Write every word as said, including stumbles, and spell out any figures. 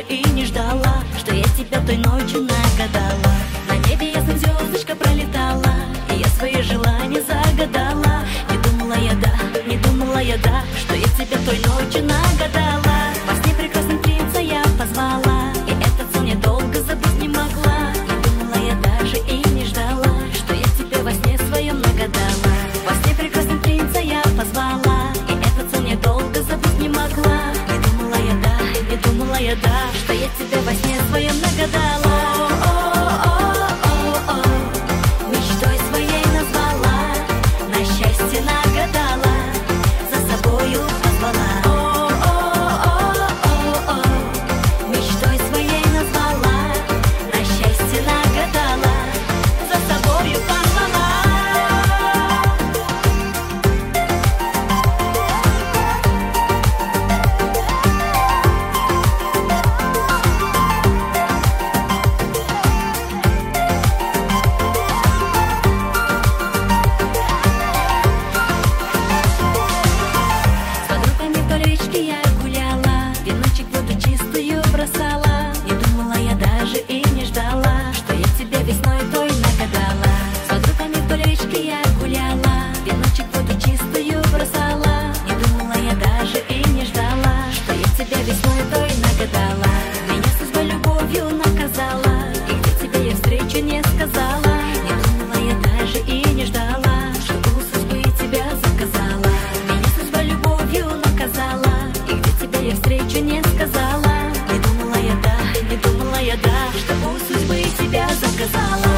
и не ждала, что я тебя той ночью нагадала. На небе ясно звездочка пролетала, и я свои желания загадала. Не думала я, да, не думала я, да, что я тебя той ночью нагадала. Во сне прекрасным принца я позвала, и этот сон я долго забыть не могла. Не думала я даже и не ждала, что я тебя во сне своем нагадала. Во сне прекрасным принца я позвала, и этот сон я долго забыть не могла. Не думала я, да, не думала я, да, что я тебя во сне своем нагадала. Мечтой своей назвала, на счастье нагадала, за собою позвала. Мечтой своей назвала, на счастье нагадала, за собою позвала. С подругами вдоль речки я гуляла, веночек в воду чистую бросала. Не думала я даже и не ждала, что я тебя весной той нагадала. С подругами вдоль речки я гуляла, веночек в воду чистую бросала. Не думала я даже и не ждала, что я тебя весной той нагадала. Меня судьба любовью наказала, и где тебя я встречу не сказала. Не думала я даже и не ждала, что у судьбы тебя заказала. Меня судьба любовью наказала, и где тебя я встречу не сказала. Не думала я, да, не думала я, да, что у судьбы тебя заказала.